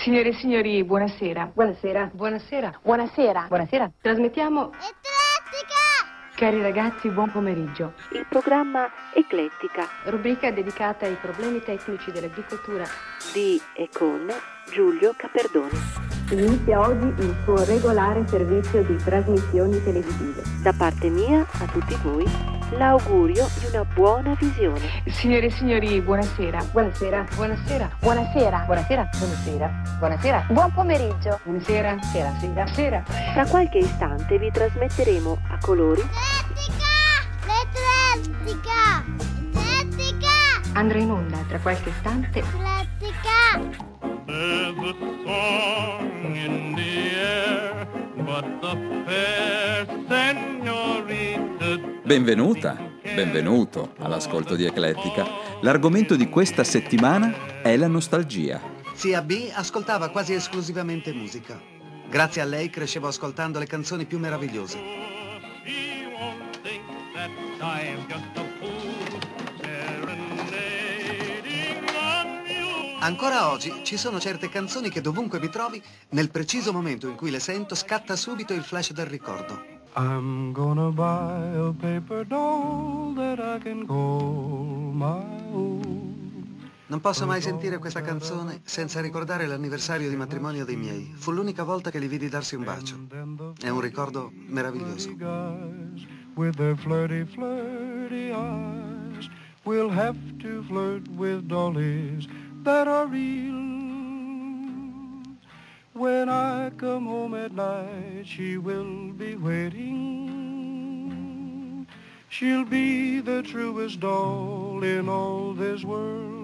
Signore e signori, buonasera. Buonasera. Buonasera. Buonasera. Buonasera. Trasmettiamo... Eclettica! Cari ragazzi, buon pomeriggio. Il programma Eclettica Rubrica dedicata ai problemi tecnici dell'agricoltura di e con Giulio Caperdoni. Inizia oggi il suo regolare servizio di trasmissioni televisive. Da parte mia a tutti voi l'augurio di una buona visione. Signore e signori, buonasera. Buonasera. Buonasera. Buonasera. Buonasera. Buonasera. Buonasera. Buon pomeriggio! Buonasera. Sera. Sera. Sera. Tra qualche istante vi trasmetteremo a colori Eclettica! Eclettica! Andrà in onda tra qualche istante Eclettica! There's a song in the air, but the fair señorita. Benvenuta, benvenuto all'ascolto di Eclettica. L'argomento di questa settimana è la nostalgia. Zia B ascoltava quasi esclusivamente musica. Grazie a lei crescevo ascoltando le canzoni più meravigliose. She won't think that I'm just a fool serenading on you. Ancora oggi ci sono certe canzoni che dovunque mi trovi, nel preciso momento in cui le sento, scatta subito il flash del ricordo. I'm gonna buy a paper doll that I can call my own. Non posso mai sentire questa canzone senza ricordare l'anniversario di matrimonio dei miei. Fu l'unica volta che li vidi darsi un bacio. È un ricordo meraviglioso. Guys with their flirty, flirty eyes will have to flirt with dollies that are real. When I come home at night, she will be waiting. She'll be the truest doll in all this world.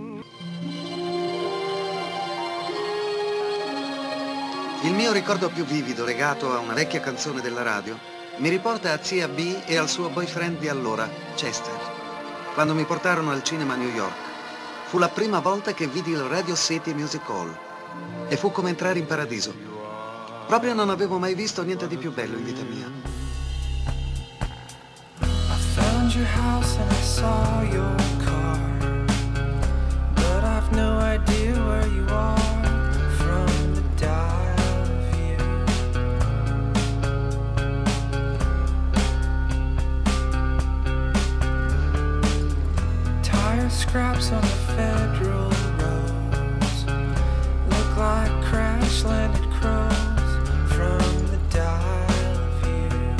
Il mio ricordo più vivido, legato a una vecchia canzone della radio, mi riporta a zia B e al suo boyfriend di allora, Chester, quando mi portarono al cinema a New York. Fu la prima volta che vidi il Radio City Music Hall e fu come entrare in paradiso. Proprio non avevo mai visto niente di più bello in vita mia. I found your house and I saw your car, but I've no idea where you are from the dial view. Tire scraps on the federal roads look like crash landed crows from the dial view.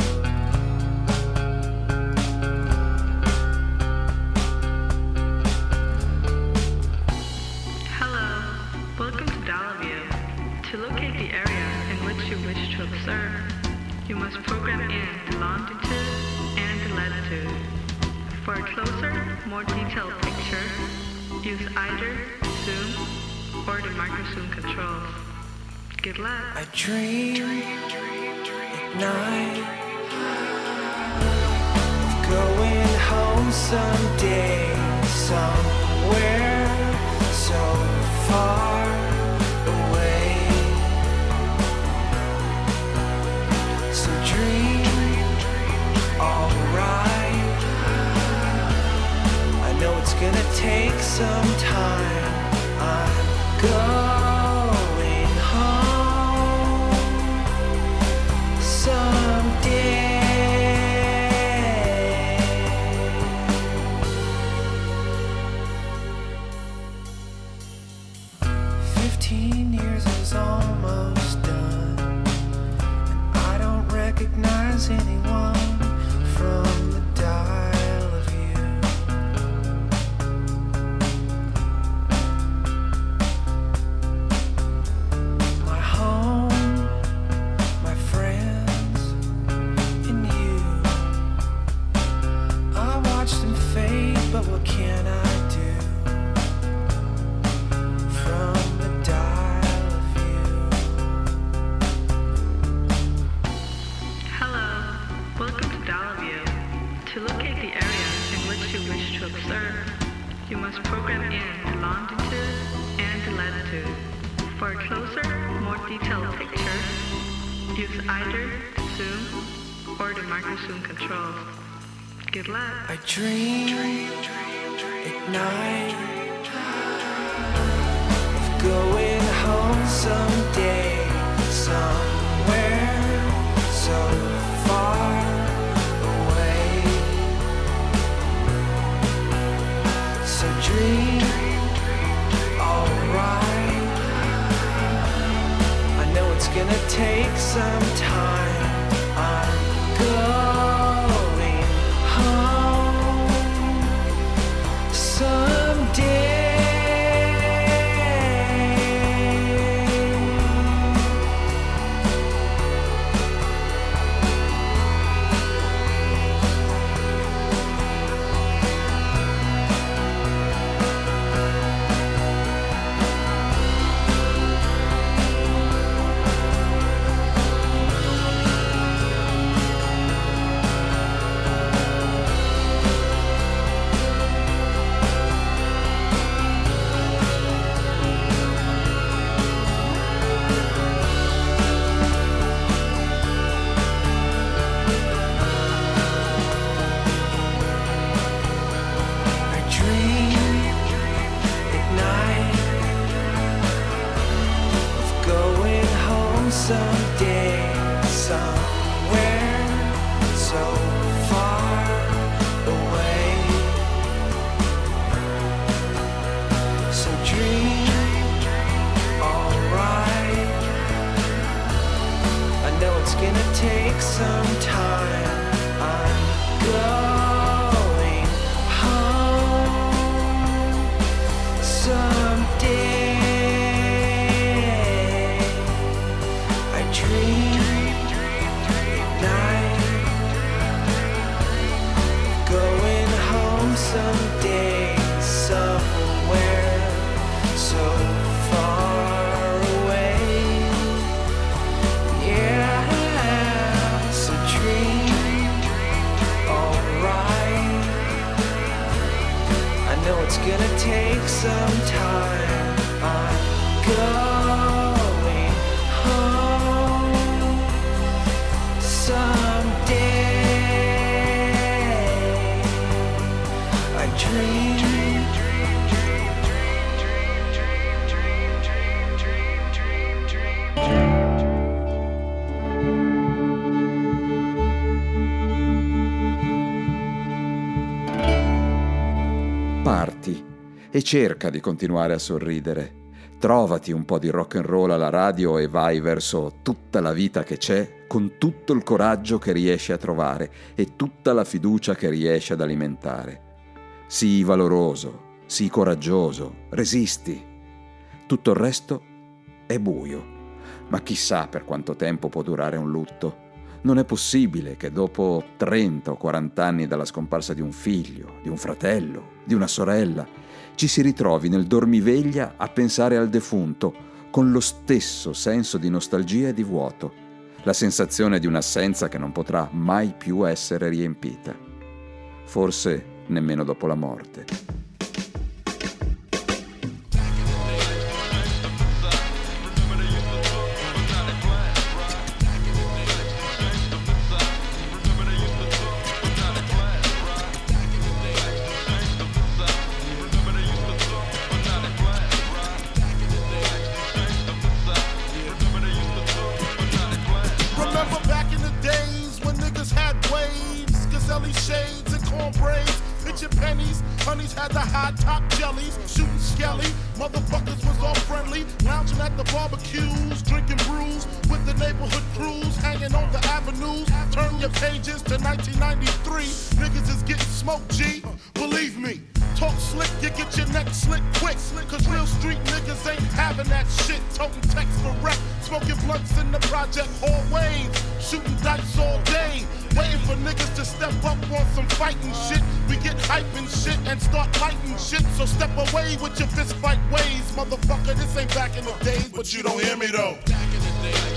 Hello, welcome to Dallaview. To locate the area in which you wish to observe, you must program in the longitude and the latitude. For a closer, more detailed picture, use either zoom or the microzoom controls. Good luck. I dream at night of going home someday, somewhere so far away. So dream alright. I know it's gonna take some time. I'm going home someday. 15 years is almost done, and I don't recognize anyone from the dial of you. My home, my friends, and you. I watch them fade, but what can I do? From the dial of you. Hello, welcome to Dallaview. To locate the area in which you wish to observe, you must program in the longitude and the latitude. For a closer, more detailed picture, use either the zoom or the microzoom controls. Good luck. I dream at night of going home some gonna take some time. I'm going home someday. Someday, somewhere so far away. So dream, alright. I know it's gonna take some time. I'm going home someday. Someday, somewhere so far away. Yeah, so dream, alright. I know it's gonna take some time. I'm going home someday. Parti e cerca di continuare a sorridere. Trovati un po' di rock and roll alla radio e vai verso tutta la vita che c'è, con tutto il coraggio che riesci a trovare e tutta la fiducia che riesci ad alimentare. Sii valoroso, sii coraggioso, resisti. Tutto il resto è buio, ma chissà per quanto tempo può durare un lutto. Non è possibile che dopo 30 o 40 anni dalla scomparsa di un figlio, di un fratello, di una sorella, ci si ritrovi nel dormiveglia a pensare al defunto con lo stesso senso di nostalgia e di vuoto, la sensazione di un'assenza che non potrà mai più essere riempita. Forse nemmeno dopo la morte. Shades and corn braids, picture pennies, honeys had the high top jellies, shooting skelly, motherfuckers was all friendly, lounging at the barbecues, drinking brews, with the neighborhood crews, hanging on the avenues, turn your pages to 1993, niggas is getting smoked, G, believe me. Talk slick, you get your neck slick quick. Cause real street niggas ain't having that shit. Toting text for rep, smoking blunts in the project hallways. Shooting dice all day, waiting for niggas to step up on some fighting shit. We get hype and shit and start lighting shit. So step away with your fist fight ways. Motherfucker, this ain't back in the days, but you don't hear me though. Back in the days.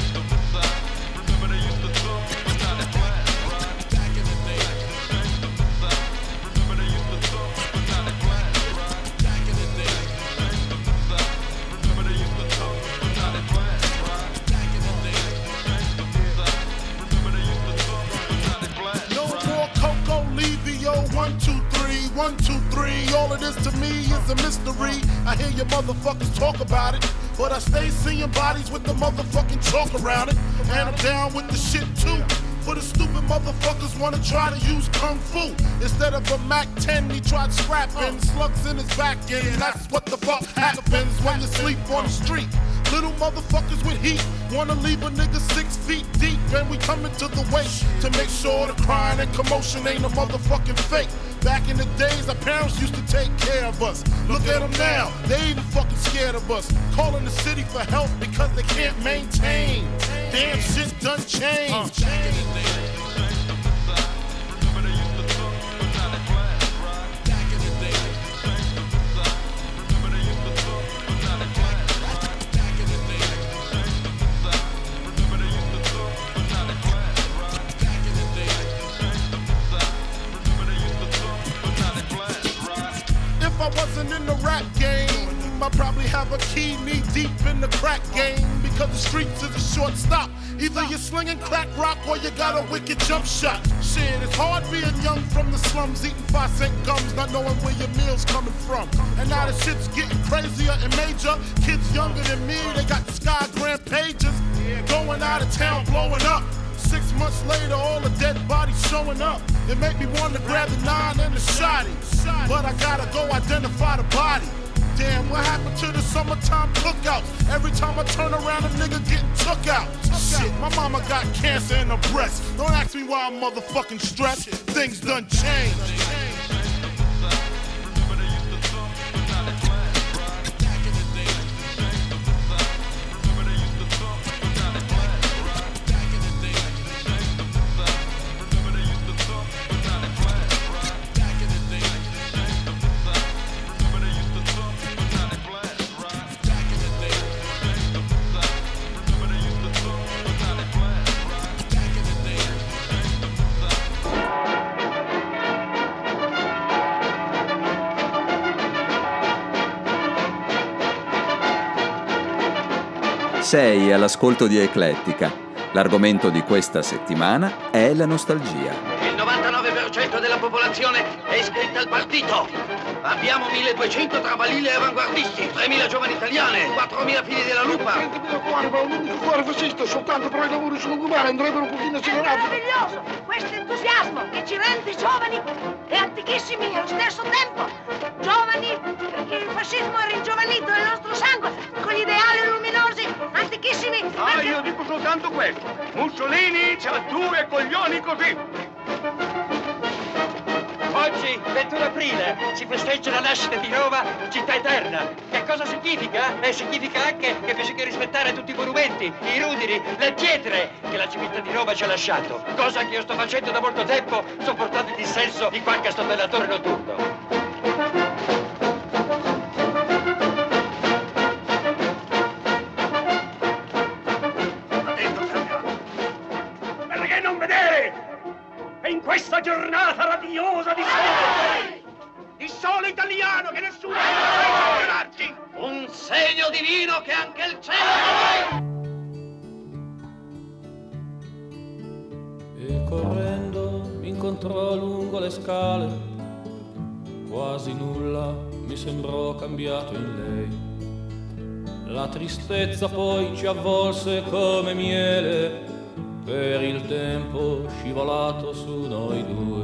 One, two, three, all of this to me is a mystery. I hear you motherfuckers talk about it, but I stay seeing bodies with the motherfucking chalk around it. And I'm down with the shit too. For the stupid motherfuckers wanna try to use Kung Fu. Instead of a Mac 10, he tried scrapping slugs in his back end. That's what the fuck happens when you sleep on the street. Little motherfuckers with heat wanna leave a nigga 6 feet deep. And we coming to the waist to make sure the crying and commotion ain't a motherfucking fake. Back in the days, our parents used to take care of us. Look at them now, they even fucking scared of us. Calling the city for help because they can't maintain. Damn shit done changed. If I wasn't in the rap game, I probably have a key knee deep in the crack game. Because the streets is a short stop. Either you're slinging crack rock or you got a wicked jump shot. Shit, it's hard being young from the slums, eating 5-cent gums, not knowing where your meal's coming from. And now the shit's getting crazier and major. Kids younger than me, they got the Sky Grand pages. Going out of town, blowing up. 6 months later, all the dead bodies showing up. It make me want to grab the 9 and the shotty. But I gotta go identify the body. Damn, what happened to the summertime cookouts? Every time I turn around, a nigga getting took out. Shit, my mama got cancer in her breast. Don't ask me why I'm motherfucking stressed. Things done changed. Sei all'ascolto di Eclettica. L'argomento di questa settimana è la nostalgia. Il 99% della popolazione è iscritta al partito. Abbiamo 1200 tra balille e avanguardisti, 3000 giovani italiane, 4000 figli della lupa. 30.000 cuori, ma un unico cuore fascista, soltanto però i lavori sono umani, andrebbero un pochino accelerati. È meraviglioso questo entusiasmo che ci rende giovani e antichissimi allo stesso tempo. Giovani perché il fascismo è ringiovanito nel nostro sangue, con gli ideali luminosi, antichissimi. Ah, io dico soltanto questo. Mussolini c'ha 2 coglioni così. Oggi, 21 aprile, si festeggia la nascita di Roma, città eterna. Che cosa significa? Significa anche che bisogna rispettare tutti i monumenti, i ruderi, le pietre che la civiltà di Roma ci ha lasciato. Cosa che io sto facendo da molto tempo, sopportando il dissenso di qualche stomellatore notturno. In questa giornata radiosa di sole italiano che nessuno può ignorarci, un segno divino che anche il cielo. E correndo mi incontrò lungo le scale, quasi nulla mi sembrò cambiato in lei. La tristezza poi ci avvolse come miele per il tempo scivolato su noi due.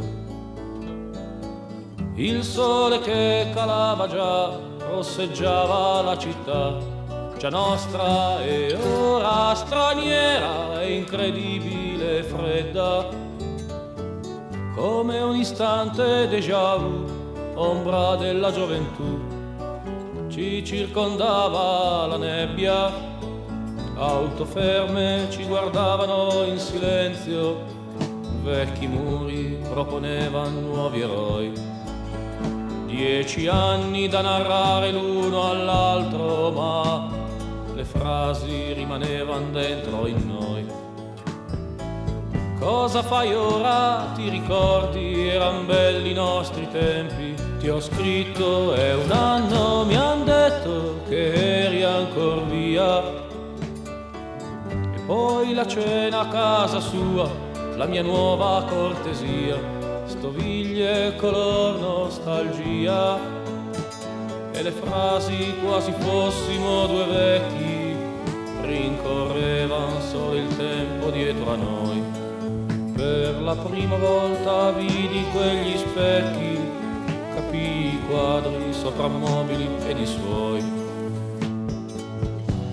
Il sole che calava già rosseggiava la città, già nostra e ora straniera e incredibile e fredda, come un istante déjà vu, ombra della gioventù. Ci circondava la nebbia, auto ferme ci guardavano in silenzio, vecchi muri proponevano nuovi eroi. 10 anni da narrare l'uno all'altro, ma le frasi rimanevano dentro in noi. Cosa fai ora? Ti ricordi? Eran belli i nostri tempi. Ti ho scritto, è un anno, mi han detto che eri ancor via. Poi la cena a casa sua, la mia nuova cortesia, stoviglie color nostalgia, e le frasi quasi fossimo due vecchi, rincorrevan solo il tempo dietro a noi. Per la prima volta vidi quegli specchi, capii i quadri soprammobili ed i suoi.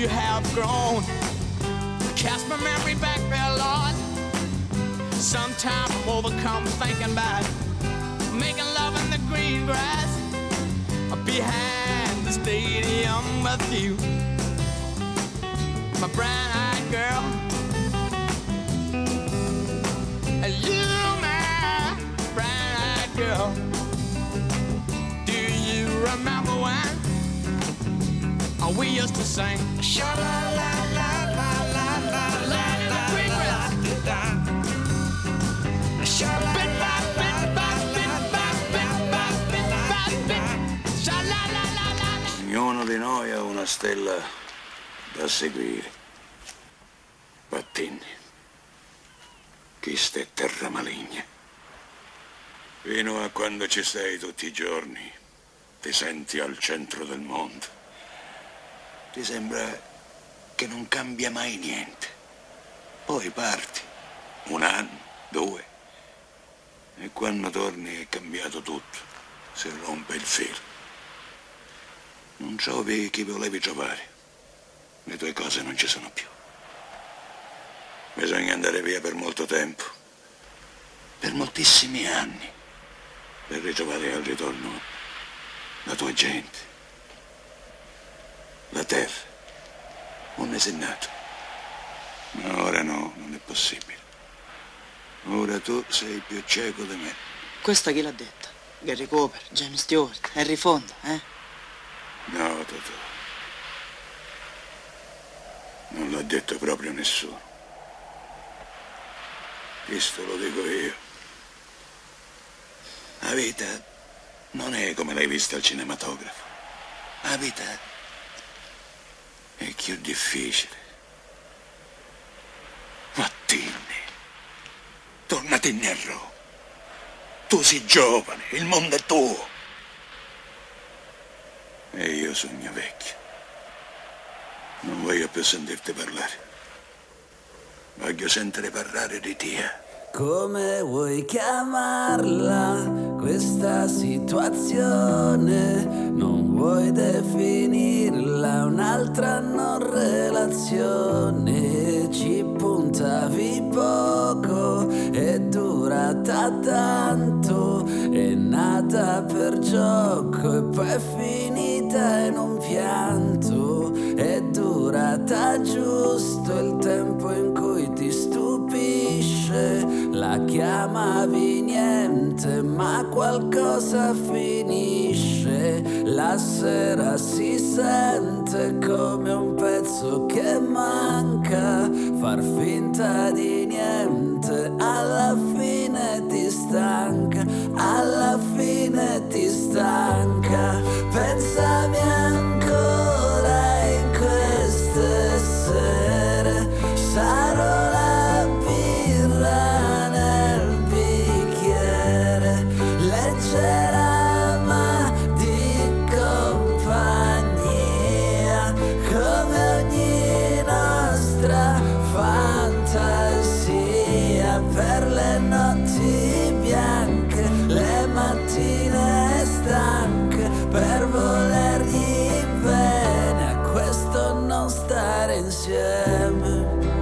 you have grown. Cast my memory back there, Lord. Sometimes I'm overcome thinking about making love in the green grass behind the stadium with you, my brown-eyed girl. You, my brown-eyed girl. Do you remember when we used to sing? Sha-la-la-la-la-la-la-la in the green grass. Ognuno di noi ha una stella da seguire. Battigni, questa è terra maligna. Fino a quando ci sei tutti i giorni, ti senti al centro del mondo. Ti sembra che non cambia mai niente. Poi parti, 1 anno, 2, e quando torni è cambiato tutto, si rompe il filo. Non trovi chi volevi trovare, le tue cose non ci sono più. Bisogna andare via per molto tempo, per moltissimi anni, per ritrovare al ritorno la tua gente, la terra, un ne nato. Ma ora no, non è possibile. Ora tu sei più cieco di me. Questa chi l'ha detta? Gary Cooper, James Stewart, Henry Fonda, eh? No, Totò. Non l'ha detto proprio nessuno. Questo lo dico io. La vita non è come l'hai vista al cinematografo. La vita è più difficile. Mattinni, tornati indietro. Tu sei giovane, il mondo è tuo. E io sogno vecchio. Non voglio più sentirti parlare. Voglio sentire parlare di Tia. Come vuoi chiamarla questa situazione? Non vuoi definirla un'altra non relazione? Ci puntavi poco, è durata tanto, è nata per gioco e poi è finita in un pianto. È durata giusto il tempo in cui ti stupisce. La chiamavi niente, ma qualcosa finisce. La sera si sente come un pezzo che manca. Far finta di niente, alla fine ti stanca. Alla fine ti stanca. Pensami ancora in queste sere. Sarò la birra nel bicchiere, leggera ma di compagnia, come ogni nostra fantasia. Per le notti bianche, le mattine stanche, per volergli bene, a questo non stare insieme.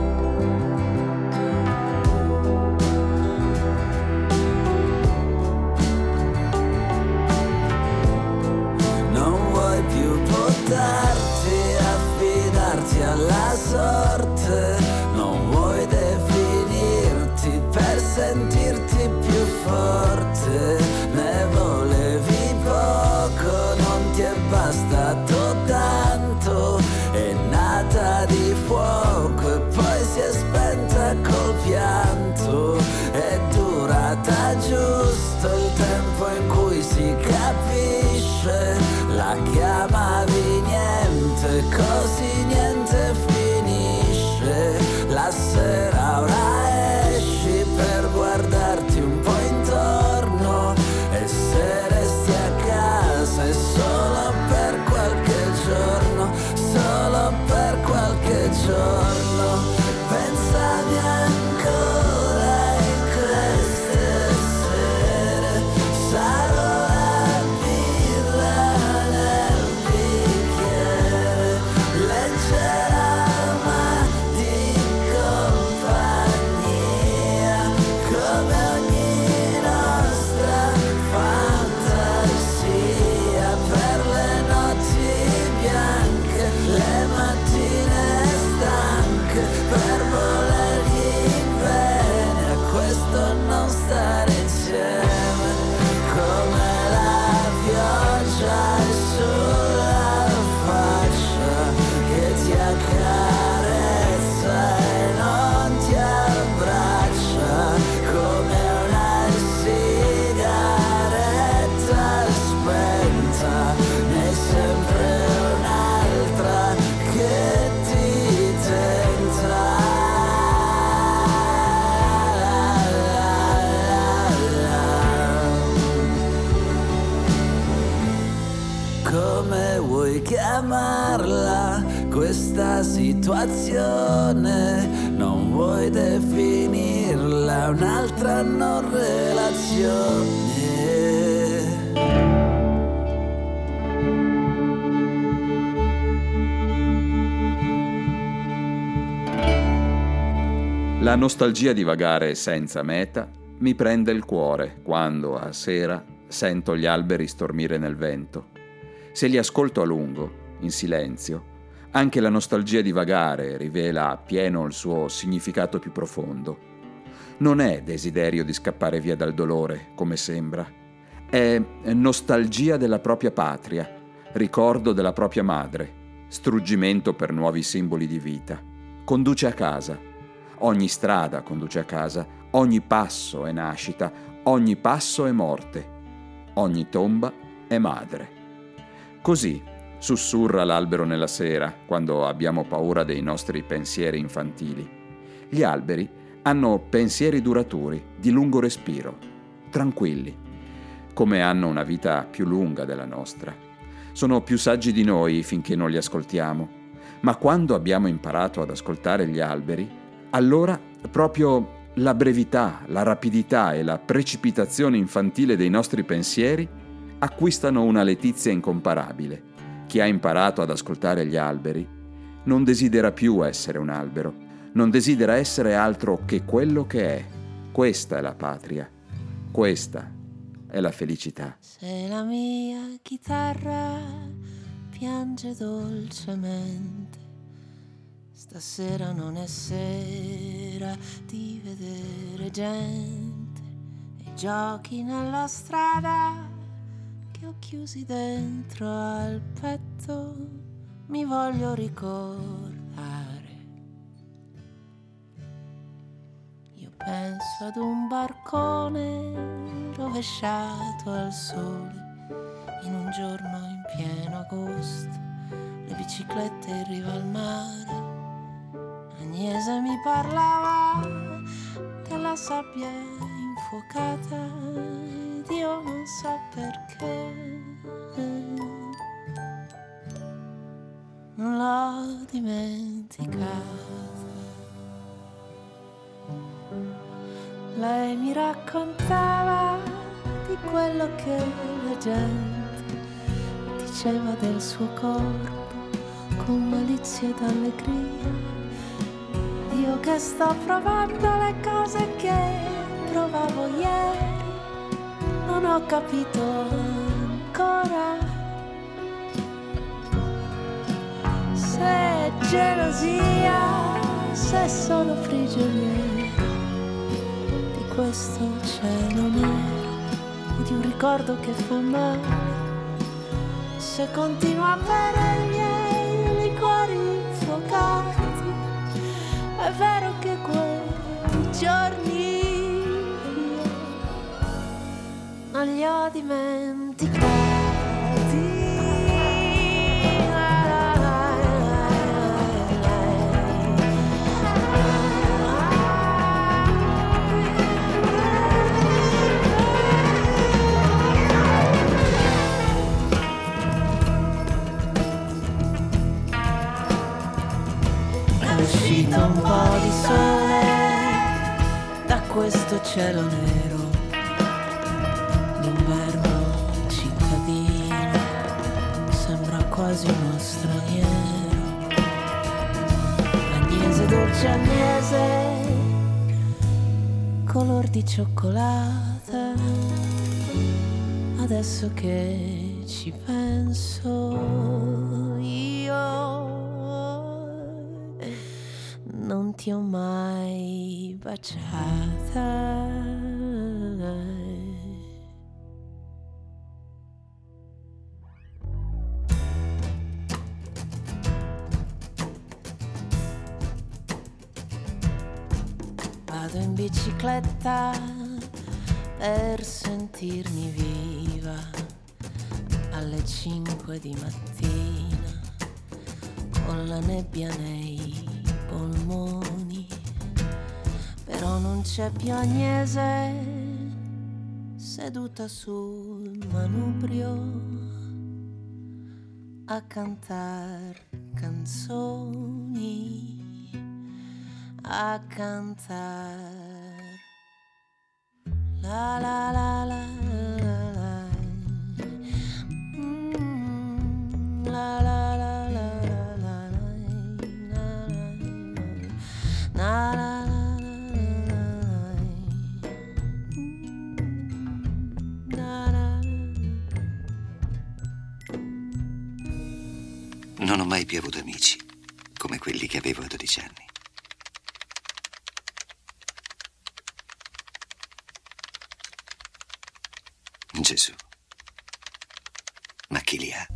Darti, affidarti alla sorte, non vuoi definirti per sentirti più forte. Ne volevi poco, non ti è bastato tanto, è nata di fuoco e poi si è spenta col pianto. È durata giusto il tempo in cui si capisce. La chiamavi niente, così niente finisce. La sera ora esci per guardarti un po' intorno, e se resti a casa è solo per qualche giorno, solo per qualche giorno. Pensami ancora in queste sere. Sarò la birra nel bicchiere, leggera chiamarla questa situazione? Non vuoi definirla un'altra non relazione? La nostalgia di vagare senza meta mi prende il cuore quando, a sera, sento gli alberi stormire nel vento. Se li ascolto a lungo, in silenzio, anche la nostalgia di vagare rivela appieno il suo significato più profondo. Non è desiderio di scappare via dal dolore, come sembra. È nostalgia della propria patria, ricordo della propria madre, struggimento per nuovi simboli di vita. Conduce a casa. Ogni strada conduce a casa, ogni passo è nascita, ogni passo è morte, ogni tomba è madre. Così sussurra l'albero nella sera, quando abbiamo paura dei nostri pensieri infantili. Gli alberi hanno pensieri duraturi, di lungo respiro, tranquilli, come hanno una vita più lunga della nostra. Sono più saggi di noi finché non li ascoltiamo, ma quando abbiamo imparato ad ascoltare gli alberi, allora proprio la brevità, la rapidità e la precipitazione infantile dei nostri pensieri acquistano una letizia incomparabile. Chi ha imparato ad ascoltare gli alberi non desidera più essere un albero, non desidera essere altro che quello che è. Questa è la patria, questa è la felicità. Se la mia chitarra piange dolcemente, stasera non è sera di vedere gente e giochi nella strada che ho chiusi dentro al petto, mi voglio ricordare. Io penso ad un barcone rovesciato al sole in un giorno in pieno agosto, le biciclette in riva al mare. Agnese mi parlava della sabbia infuocata ed io non so perché non l'ho dimenticata. Lei mi raccontava di quello che la gente diceva del suo corpo con malizia ed allegria. Io che sto provando le cose che provavo ieri, non ho capito ancora se è gelosia, se è solo prigionia di questo cielo nero o di un ricordo che fa male, se continuo a bere i miei liquori infuocati. È vero che quei giorni io non li ho dimenticati. È uscito un po' di sole da questo cielo nero, l'inverno cittadino sembra quasi uno straniero. Agnese, dolce Agnese, color di cioccolata, adesso che ci penso io non ti ho mai baciata. Vado in bicicletta per sentirmi viva alle 5 di mattina con la nebbia nei polmoni, però non c'è più Agnese seduta sul manubrio a cantar canzoni, a cantar la la la la la la la la la la la. Non ho mai più avuto amici come quelli che avevo a 12 anni. Gesù, ma chi li ha?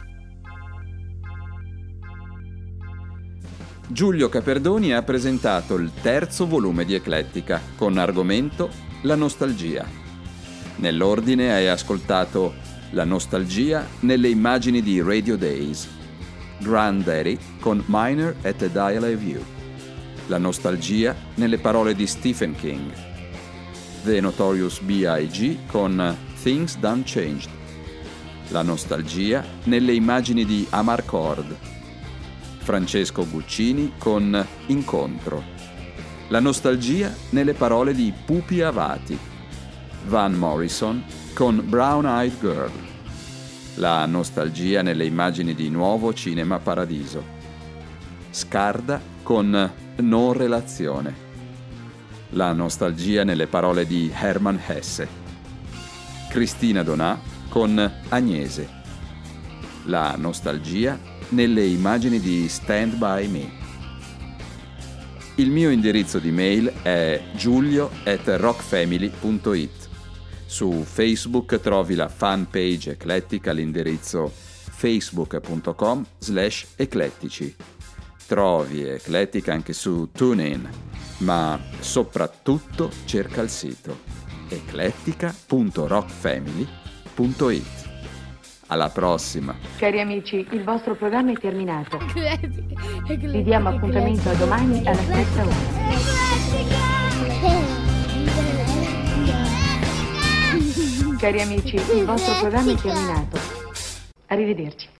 Giulio Caperdoni ha presentato il terzo volume di Eclettica con argomento la nostalgia. Nell'ordine hai ascoltato La nostalgia nelle immagini di Radio Days, Granddaddy con Miner at a Dial View, La nostalgia nelle parole di Stephen King, The Notorious B.I.G. con Things Done Changed, La nostalgia nelle immagini di Amarcord, Francesco Guccini con Incontro, La nostalgia nelle parole di Pupi Avati, Van Morrison con Brown Eyed Girl, La nostalgia nelle immagini di Nuovo Cinema Paradiso, Scarda con Non relazione, La nostalgia nelle parole di Hermann Hesse, Cristina Donà con Agnese, La nostalgia nelle immagini di Stand By Me. Il mio indirizzo di mail è giulio@rockfamily.it. Su Facebook trovi la fanpage Eclettica all'indirizzo facebook.com/eclettici. Trovi Eclettica anche su TuneIn, ma soprattutto cerca il sito eclettica.rockfamily.it. Alla prossima! Cari amici, il vostro programma è terminato. Vi diamo appuntamento a domani alla stessa ora. Cari amici, il vostro programma è terminato. Arrivederci.